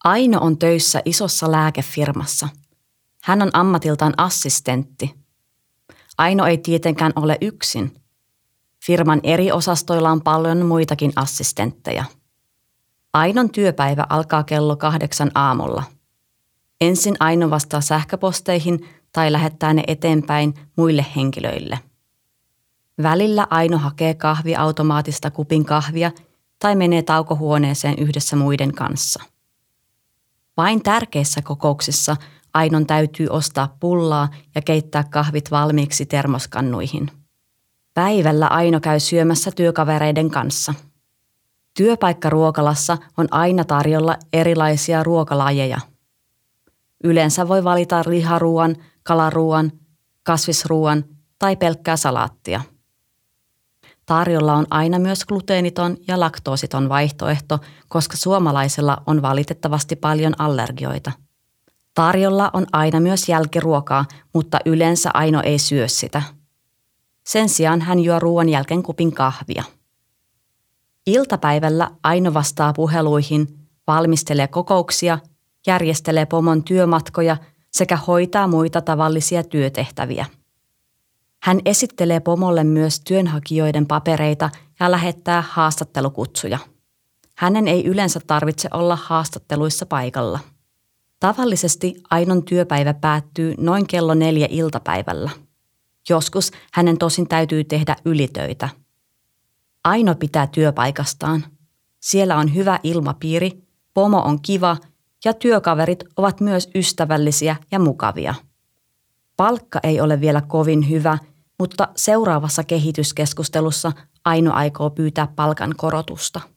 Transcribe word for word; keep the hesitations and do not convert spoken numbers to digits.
Aino on töissä isossa lääkefirmassa. Hän on ammatiltaan assistentti. Aino ei tietenkään ole yksin. Firman eri osastoilla on paljon muitakin assistentteja. Ainon työpäivä alkaa kello kahdeksan aamulla. Ensin Aino vastaa sähköposteihin tai lähettää ne eteenpäin muille henkilöille. Välillä Aino hakee kahviautomaatista kupin kahvia tai menee taukohuoneeseen yhdessä muiden kanssa. Vain tärkeissä kokouksissa Ainon täytyy ostaa pullaa ja keittää kahvit valmiiksi termoskannuihin. Päivällä Aino käy syömässä työkavereiden kanssa. Työpaikkaruokalassa on aina tarjolla erilaisia ruokalajeja. Yleensä voi valita liharuuan, kalaruuan, kasvisruuan tai pelkkää salaattia. Tarjolla on aina myös gluteeniton ja laktoositon vaihtoehto, koska suomalaisilla on valitettavasti paljon allergioita. Tarjolla on aina myös jälkiruokaa, mutta yleensä Aino ei syö sitä. Sen sijaan hän juo ruoan jälkeen kupin kahvia. Iltapäivällä Aino vastaa puheluihin, valmistelee kokouksia, järjestelee pomon työmatkoja sekä hoitaa muita tavallisia työtehtäviä. Hän esittelee pomolle myös työnhakijoiden papereita ja lähettää haastattelukutsuja. Hänen ei yleensä tarvitse olla haastatteluissa paikalla. Tavallisesti Ainon työpäivä päättyy noin kello neljä iltapäivällä. Joskus hänen tosin täytyy tehdä ylitöitä. Aino pitää työpaikastaan. Siellä on hyvä ilmapiiri, pomo on kiva ja työkaverit ovat myös ystävällisiä ja mukavia. Palkka ei ole vielä kovin hyvä, mutta seuraavassa kehityskeskustelussa Aino aikoo pyytää palkan korotusta.